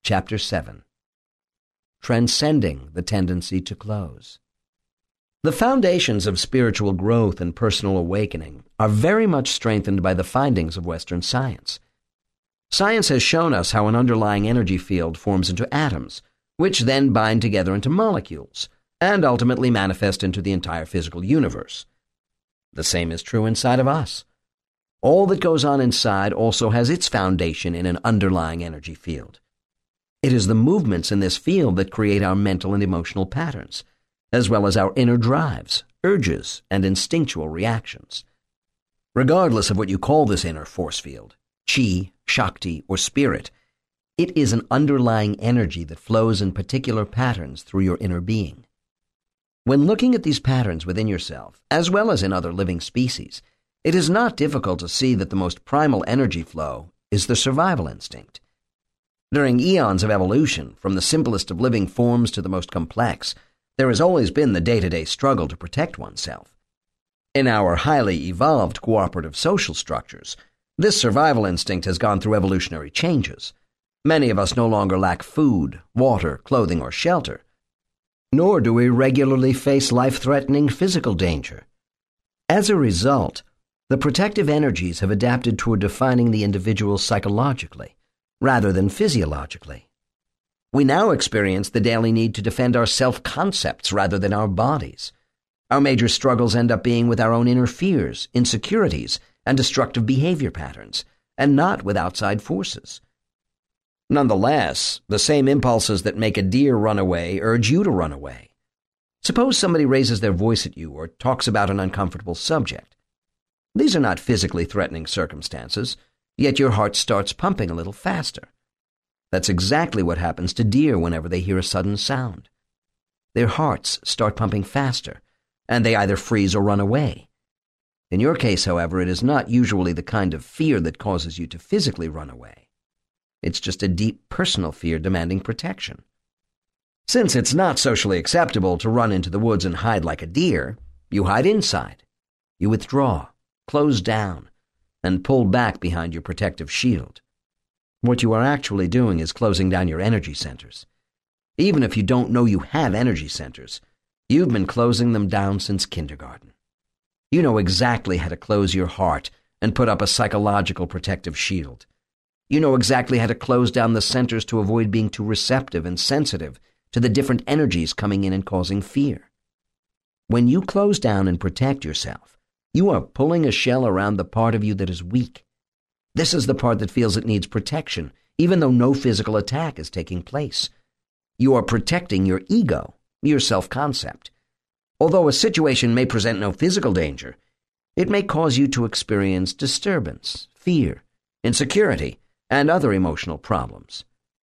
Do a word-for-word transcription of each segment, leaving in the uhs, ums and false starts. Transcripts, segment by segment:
Chapter seven. Transcending the Tendency to Close. The foundations of spiritual growth and personal awakening are very much strengthened by the findings of Western science. Science has shown us how an underlying energy field forms into atoms, which then bind together into molecules, and ultimately manifest into the entire physical universe. The same is true inside of us. All that goes on inside also has its foundation in an underlying energy field. It is the movements in this field that create our mental and emotional patterns, as well as our inner drives, urges, and instinctual reactions. Regardless of what you call this inner force field, chi, shakti, or spirit, it is an underlying energy that flows in particular patterns through your inner being. When looking at these patterns within yourself, as well as in other living species, it is not difficult to see that the most primal energy flow is the survival instinct. During eons of evolution, from the simplest of living forms to the most complex, there has always been the day-to-day struggle to protect oneself. In our highly evolved cooperative social structures, this survival instinct has gone through evolutionary changes. Many of us no longer lack food, water, clothing, or shelter, nor do we regularly face life-threatening physical danger. As a result, the protective energies have adapted toward defining the individual psychologically, rather than physiologically. We now experience the daily need to defend our self-concepts rather than our bodies. Our major struggles end up being with our own inner fears, insecurities, and destructive behavior patterns, and not with outside forces. Nonetheless, the same impulses that make a deer run away urge you to run away. Suppose somebody raises their voice at you or talks about an uncomfortable subject. These are not physically threatening circumstances, yet your heart starts pumping a little faster. That's exactly what happens to deer whenever they hear a sudden sound. Their hearts start pumping faster, and they either freeze or run away. In your case, however, it is not usually the kind of fear that causes you to physically run away. It's just a deep personal fear demanding protection. Since it's not socially acceptable to run into the woods and hide like a deer, you hide inside. You withdraw, close down, and pull back behind your protective shield. What you are actually doing is closing down your energy centers. Even if you don't know you have energy centers, you've been closing them down since kindergarten. You know exactly how to close your heart and put up a psychological protective shield. You know exactly how to close down the centers to avoid being too receptive and sensitive to the different energies coming in and causing fear. When you close down and protect yourself, you are pulling a shell around the part of you that is weak. This is the part that feels it needs protection, even though no physical attack is taking place. You are protecting your ego, your self-concept. Although a situation may present no physical danger, it may cause you to experience disturbance, fear, insecurity, and other emotional problems.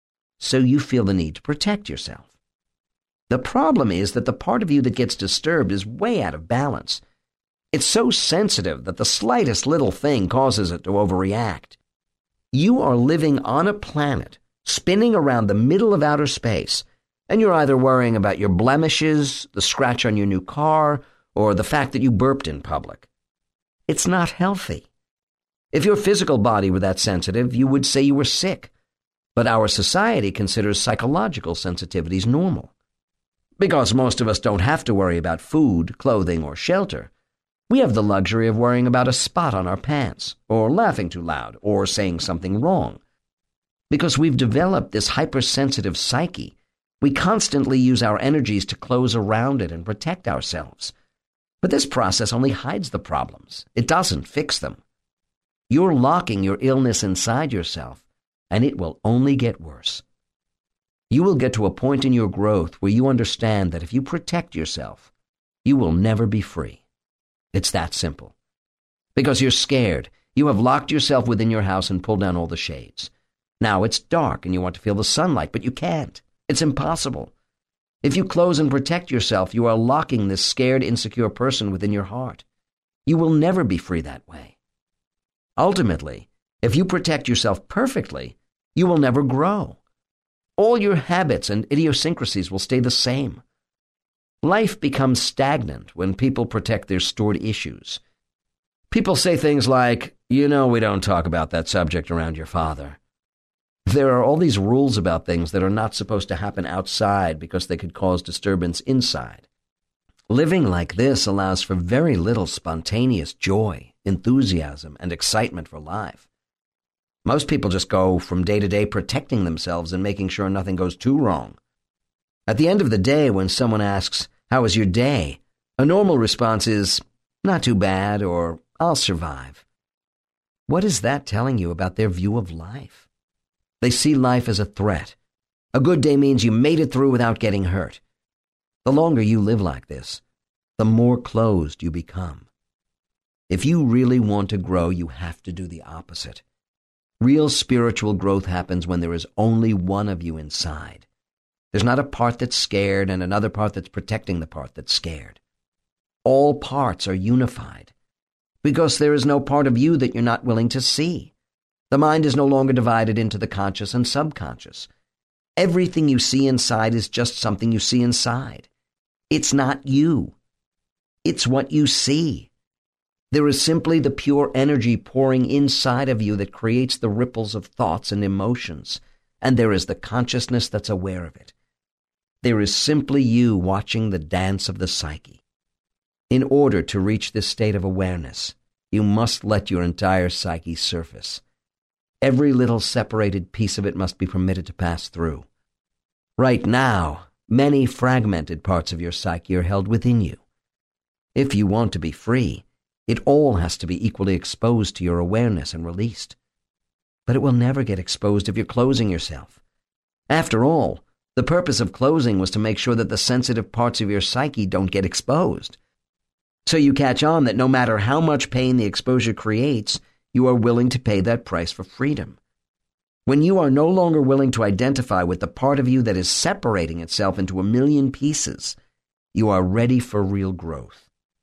So you feel the need to protect yourself. The problem is that the part of you that gets disturbed is way out of balance. It's so sensitive that the slightest little thing causes it to overreact. You are living on a planet, spinning around the middle of outer space, and you're either worrying about your blemishes, the scratch on your new car, or the fact that you burped in public. It's not healthy. If your physical body were that sensitive, you would say you were sick. But our society considers psychological sensitivities normal. Because most of us don't have to worry about food, clothing, or shelter, we have the luxury of worrying about a spot on our pants, or laughing too loud, or saying something wrong. Because we've developed this hypersensitive psyche, we constantly use our energies to close around it and protect ourselves. But this process only hides the problems. It doesn't fix them. You're locking your illness inside yourself, and it will only get worse. You will get to a point in your growth where you understand that if you protect yourself, you will never be free. It's that simple. Because you're scared, you have locked yourself within your house and pulled down all the shades. Now it's dark and you want to feel the sunlight, but you can't. It's impossible. If you close and protect yourself, you are locking this scared, insecure person within your heart. You will never be free that way. Ultimately, if you protect yourself perfectly, you will never grow. All your habits and idiosyncrasies will stay the same. Life becomes stagnant when people protect their stored issues. People say things like, you know we don't talk about that subject around your father. There are all these rules about things that are not supposed to happen outside because they could cause disturbance inside. Living like this allows for very little spontaneous joy, enthusiasm, and excitement for life. Most people just go from day to day protecting themselves and making sure nothing goes too wrong. At the end of the day, when someone asks, "How was your day?" a normal response is, "Not too bad," or "I'll survive." What is that telling you about their view of life? They see life as a threat. A good day means you made it through without getting hurt. The longer you live like this, the more closed you become. If you really want to grow, you have to do the opposite. Real spiritual growth happens when there is only one of you inside. There's not a part that's scared and another part that's protecting the part that's scared. All parts are unified because there is no part of you that you're not willing to see. The mind is no longer divided into the conscious and subconscious. Everything you see inside is just something you see inside. It's not you. It's what you see. There is simply the pure energy pouring inside of you that creates the ripples of thoughts and emotions, and there is the consciousness that's aware of it. There is simply you watching the dance of the psyche. In order to reach this state of awareness, you must let your entire psyche surface. Every little separated piece of it must be permitted to pass through. Right now, many fragmented parts of your psyche are held within you. If you want to be free, it all has to be equally exposed to your awareness and released. But it will never get exposed if you're closing yourself. After all, the purpose of closing was to make sure that the sensitive parts of your psyche don't get exposed. So you catch on that no matter how much pain the exposure creates, you are willing to pay that price for freedom. When you are no longer willing to identify with the part of you that is separating itself into a million pieces, you are ready for real growth.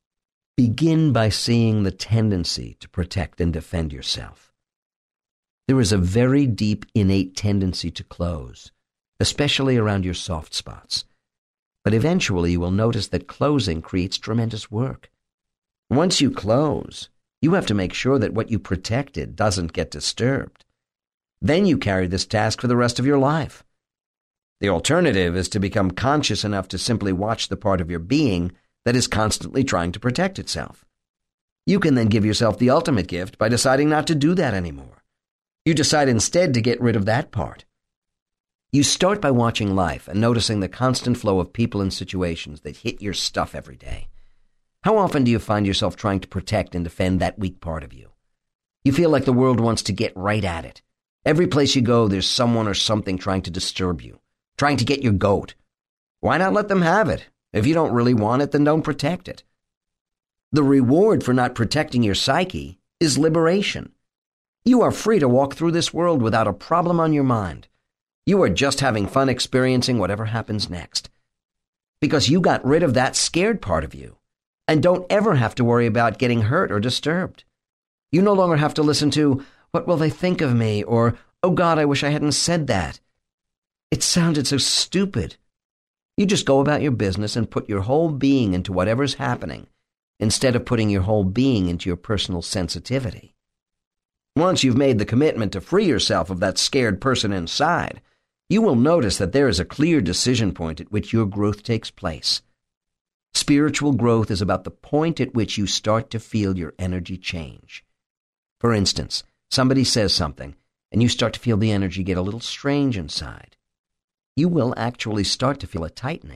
Begin by seeing the tendency to protect and defend yourself. There is a very deep innate tendency to close, especially around your soft spots. But eventually you will notice that closing creates tremendous work. Once you close, you have to make sure that what you protected doesn't get disturbed. Then you carry this task for the rest of your life. The alternative is to become conscious enough to simply watch the part of your being that is constantly trying to protect itself. You can then give yourself the ultimate gift by deciding not to do that anymore. You decide instead to get rid of that part. You start by watching life and noticing the constant flow of people and situations that hit your stuff every day. How often do you find yourself trying to protect and defend that weak part of you? You feel like the world wants to get right at it. Every place you go, there's someone or something trying to disturb you, trying to get your goat. Why not let them have it? If you don't really want it, then don't protect it. The reward for not protecting your psyche is liberation. You are free to walk through this world without a problem on your mind. You are just having fun experiencing whatever happens next. Because you got rid of that scared part of you and don't ever have to worry about getting hurt or disturbed. You no longer have to listen to, "What will they think of me?" or, "Oh God, I wish I hadn't said that. It sounded so stupid." You just go about your business and put your whole being into whatever's happening, instead of putting your whole being into your personal sensitivity. Once you've made the commitment to free yourself of that scared person inside, you will notice that there is a clear decision point at which your growth takes place. Spiritual growth is about the point at which you start to feel your energy change. For instance, somebody says something, and you start to feel the energy get a little strange inside. You will actually start to feel a tightening.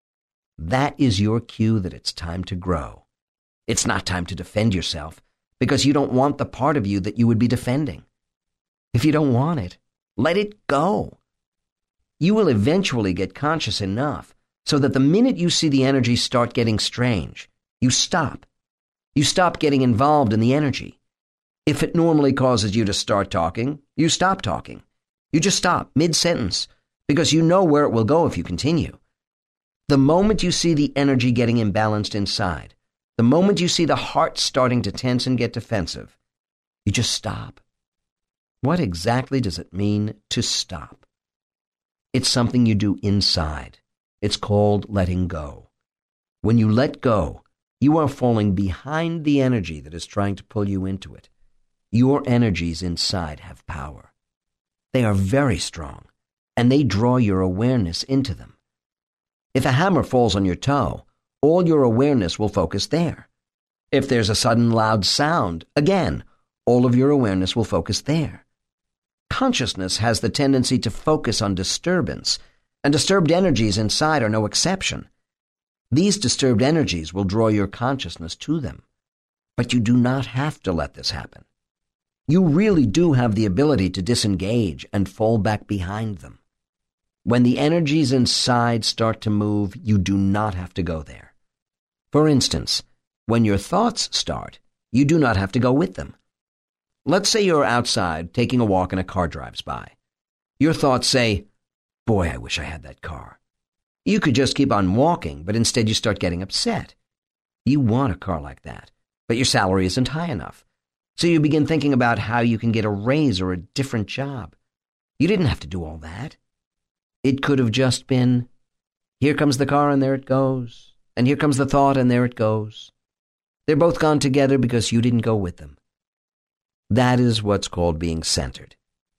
That is your cue that it's time to grow. It's not time to defend yourself, because you don't want the part of you that you would be defending. If you don't want it, let it go. You will eventually get conscious enough so that the minute you see the energy start getting strange, you stop. You stop getting involved in the energy. If it normally causes you to start talking, you stop talking. You just stop mid-sentence, because you know where it will go if you continue. The moment you see the energy getting imbalanced inside, the moment you see the heart starting to tense and get defensive, you just stop. What exactly does it mean to stop? It's something you do inside. It's called letting go. When you let go, you are falling behind the energy that is trying to pull you into it. Your energies inside have power. They are very strong, and they draw your awareness into them. If a hammer falls on your toe, all your awareness will focus there. If there's a sudden loud sound, again, all of your awareness will focus there. Consciousness has the tendency to focus on disturbance, and disturbed energies inside are no exception. These disturbed energies will draw your consciousness to them. But you do not have to let this happen. You really do have the ability to disengage and fall back behind them. When the energies inside start to move, you do not have to go there. For instance, when your thoughts start, you do not have to go with them. Let's say you're outside taking a walk and a car drives by. Your thoughts say, "Boy, I wish I had that car." You could just keep on walking, but instead you start getting upset. You want a car like that, but your salary isn't high enough. So you begin thinking about how you can get a raise or a different job. You didn't have to do all that. It could have just been, here comes the car and there it goes, and here comes the thought and there it goes. They're both gone together because you didn't go with them. That is what's called being centered.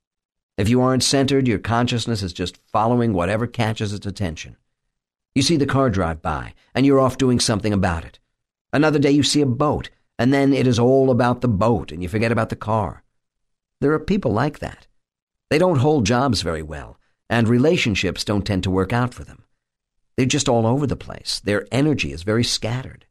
If you aren't centered, your consciousness is just following whatever catches its attention. You see the car drive by, and you're off doing something about it. Another day you see a boat, and then it is all about the boat, and you forget about the car. There are people like that. They don't hold jobs very well, and relationships don't tend to work out for them. They're just all over the place. Their energy is very scattered.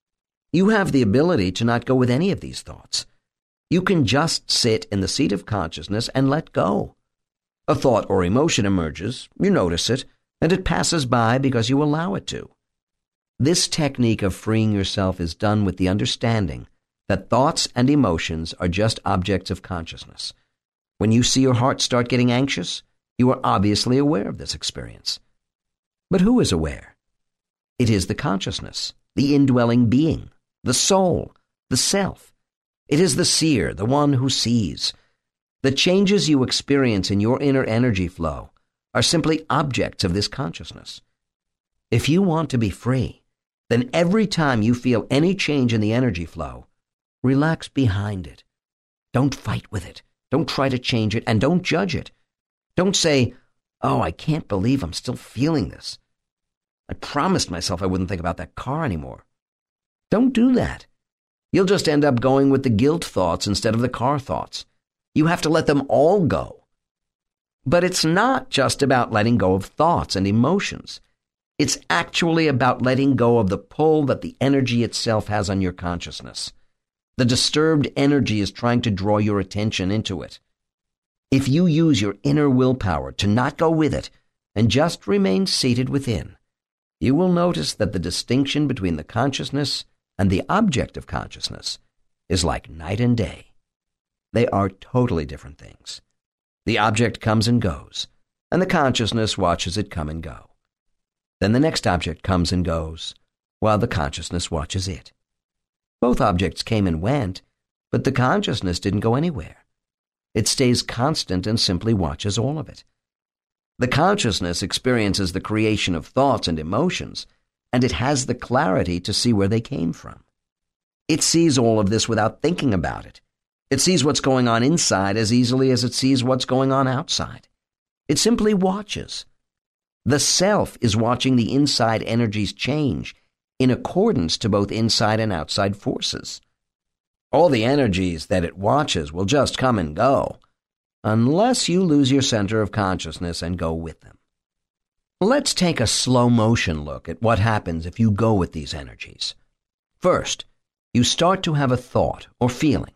You have the ability to not go with any of these thoughts. You can just sit in the seat of consciousness and let go. A thought or emotion emerges, you notice it, and it passes by because you allow it to. This technique of freeing yourself is done with the understanding that thoughts and emotions are just objects of consciousness. When you see your heart start getting anxious, you are obviously aware of this experience. But who is aware? It is the consciousness, the indwelling being, the soul, the self. It is the seer, the one who sees. The changes you experience in your inner energy flow are simply objects of this consciousness. If you want to be free, then every time you feel any change in the energy flow, relax behind it. Don't fight with it. Don't try to change it, and don't judge it. Don't say, "Oh, I can't believe I'm still feeling this. I promised myself I wouldn't think about that car anymore." Don't do that. You'll just end up going with the guilt thoughts instead of the car thoughts. You have to let them all go. But it's not just about letting go of thoughts and emotions. It's actually about letting go of the pull that the energy itself has on your consciousness. The disturbed energy is trying to draw your attention into it. If you use your inner willpower to not go with it and just remain seated within, you will notice that the distinction between the consciousness and the object of consciousness is like night and day. They are totally different things. The object comes and goes, and the consciousness watches it come and go. Then the next object comes and goes, while the consciousness watches it. Both objects came and went, but the consciousness didn't go anywhere. It stays constant and simply watches all of it. The consciousness experiences the creation of thoughts and emotions, and it has the clarity to see where they came from. It sees all of this without thinking about it. It sees what's going on inside as easily as it sees what's going on outside. It simply watches. The self is watching the inside energies change in accordance to both inside and outside forces. All the energies that it watches will just come and go, unless you lose your center of consciousness and go with them. Let's take a slow motion look at what happens if you go with these energies. First, you start to have a thought or feeling.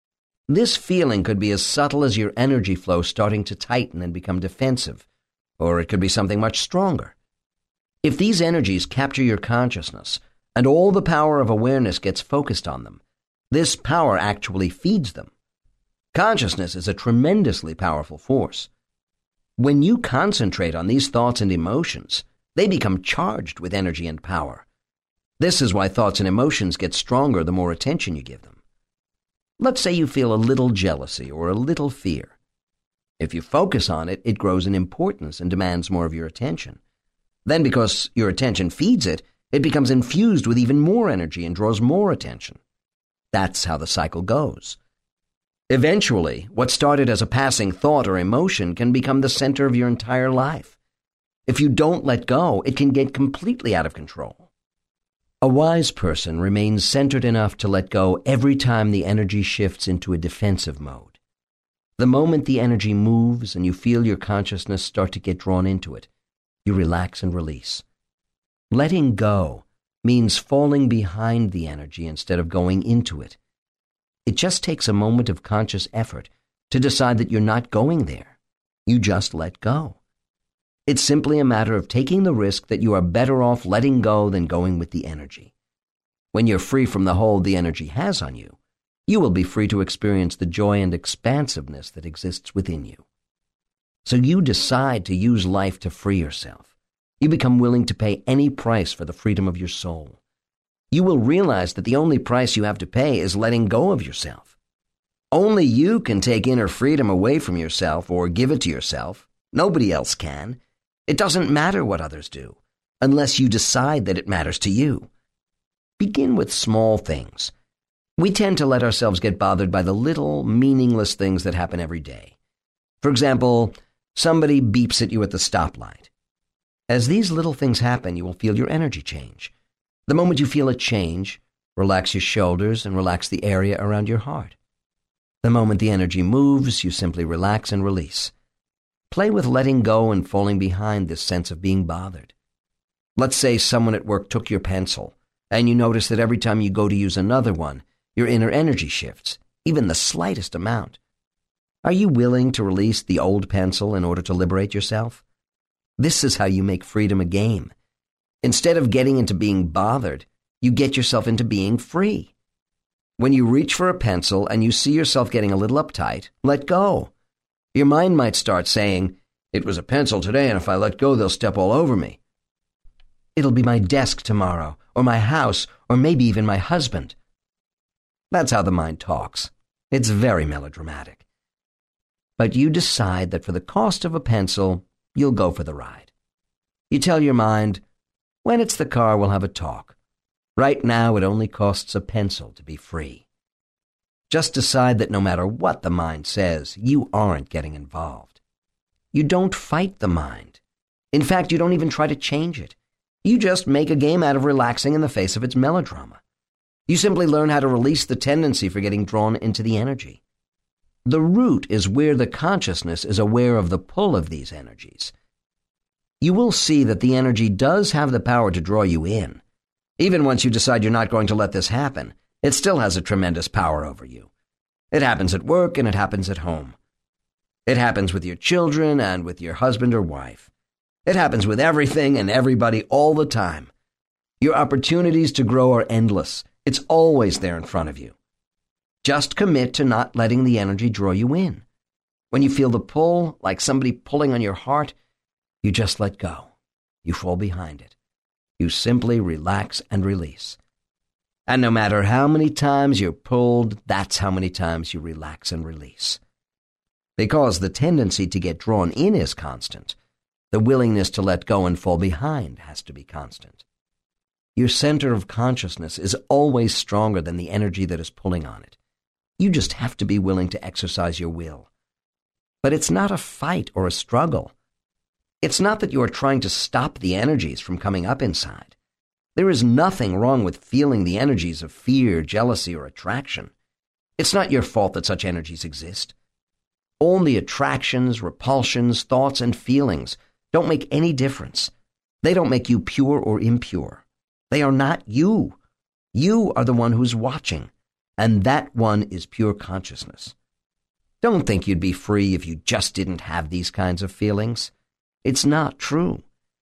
This feeling could be as subtle as your energy flow starting to tighten and become defensive, or it could be something much stronger. If these energies capture your consciousness and all the power of awareness gets focused on them, this power actually feeds them. Consciousness is a tremendously powerful force. When you concentrate on these thoughts and emotions, they become charged with energy and power. This is why thoughts and emotions get stronger the more attention you give them. Let's say you feel a little jealousy or a little fear. If you focus on it, it grows in importance and demands more of your attention. Then, because your attention feeds it, it becomes infused with even more energy and draws more attention. That's how the cycle goes. Eventually, what started as a passing thought or emotion can become the center of your entire life. If you don't let go, it can get completely out of control. A wise person remains centered enough to let go every time the energy shifts into a defensive mode. The moment the energy moves and you feel your consciousness start to get drawn into it, you relax and release. Letting go means falling behind the energy instead of going into it. It just takes a moment of conscious effort to decide that you're not going there. You just let go. It's simply a matter of taking the risk that you are better off letting go than going with the energy. When you're free from the hold the energy has on you, you will be free to experience the joy and expansiveness that exists within you. So you decide to use life to free yourself. You become willing to pay any price for the freedom of your soul. You will realize that the only price you have to pay is letting go of yourself. Only you can take inner freedom away from yourself or give it to yourself. Nobody else can. It doesn't matter what others do, unless you decide that it matters to you. Begin with small things. We tend to let ourselves get bothered by the little, meaningless things that happen every day. For example, somebody beeps at you at the stoplight. As these little things happen, you will feel your energy change. The moment you feel a change, relax your shoulders and relax the area around your heart. The moment the energy moves, you simply relax and release. Play with letting go and falling behind this sense of being bothered. Let's say someone at work took your pencil, and you notice that every time you go to use another one, your inner energy shifts, even the slightest amount. Are you willing to release the old pencil in order to liberate yourself? This is how you make freedom a game. Instead of getting into being bothered, you get yourself into being free. When you reach for a pencil and you see yourself getting a little uptight, let go. Your mind might start saying, "It was a pencil today, and if I let go, they'll step all over me. It'll be my desk tomorrow, or my house, or maybe even my husband." That's how the mind talks. It's very melodramatic. But you decide that for the cost of a pencil, you'll go for the ride. You tell your mind, "When it's the car, we'll have a talk. Right now, it only costs a pencil to be free." Just decide that no matter what the mind says, you aren't getting involved. You don't fight the mind. In fact, you don't even try to change it. You just make a game out of relaxing in the face of its melodrama. You simply learn how to release the tendency for getting drawn into the energy. The root is where the consciousness is aware of the pull of these energies. You will see that the energy does have the power to draw you in. Even once you decide you're not going to let this happen, it still has a tremendous power over you. It happens at work and it happens at home. It happens with your children and with your husband or wife. It happens with everything and everybody all the time. Your opportunities to grow are endless. It's always there in front of you. Just commit to not letting the energy draw you in. When you feel the pull, like somebody pulling on your heart, you just let go. You fall behind it. You simply relax and release. And no matter how many times you're pulled, that's how many times you relax and release. Because the tendency to get drawn in is constant, the willingness to let go and fall behind has to be constant. Your center of consciousness is always stronger than the energy that is pulling on it. You just have to be willing to exercise your will. But it's not a fight or a struggle. It's not that you are trying to stop the energies from coming up inside. There is nothing wrong with feeling the energies of fear, jealousy, or attraction. It's not your fault that such energies exist. Only attractions, repulsions, thoughts, and feelings don't make any difference. They don't make you pure or impure. They are not you. You are the one who's watching, and that one is pure consciousness. Don't think you'd be free if you just didn't have these kinds of feelings. It's not true.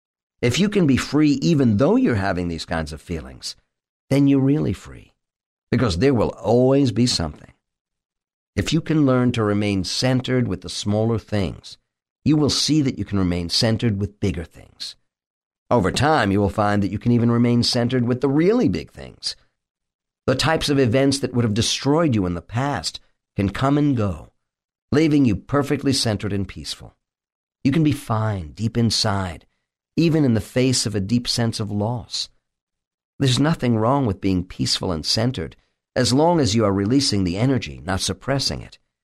If you can be free even though you're having these kinds of feelings, then you're really free, because there will always be something. If you can learn to remain centered with the smaller things, you will see that you can remain centered with bigger things. Over time, you will find that you can even remain centered with the really big things. The types of events that would have destroyed you in the past can come and go, leaving you perfectly centered and peaceful. You can be fine deep inside, even in the face of a deep sense of loss. There's nothing wrong with being peaceful and centered, as long as you are releasing the energy, not suppressing it.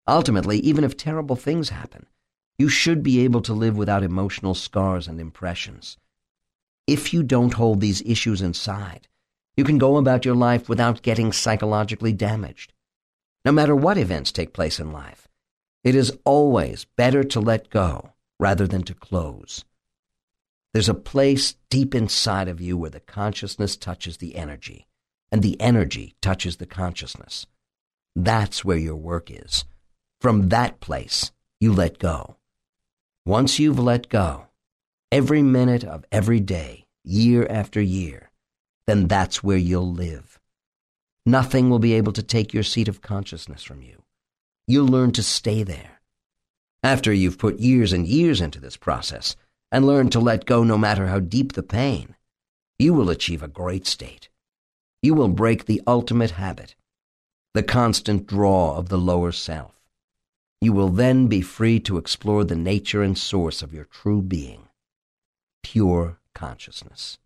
Ultimately, even if terrible things happen, you should be able to live without emotional scars and impressions. If you don't hold these issues inside, you can go about your life without getting psychologically damaged. No matter what events take place in life, it is always better to let go rather than to close. There's a place deep inside of you where the consciousness touches the energy, and the energy touches the consciousness. That's where your work is. From that place, you let go. Once you've let go, every minute of every day, year after year, then that's where you'll live. Nothing will be able to take your seat of consciousness from you. You'll learn to stay there. After you've put years and years into this process and learned to let go no matter how deep the pain, you will achieve a great state. You will break the ultimate habit, the constant draw of the lower self. You will then be free to explore the nature and source of your true being, pure consciousness.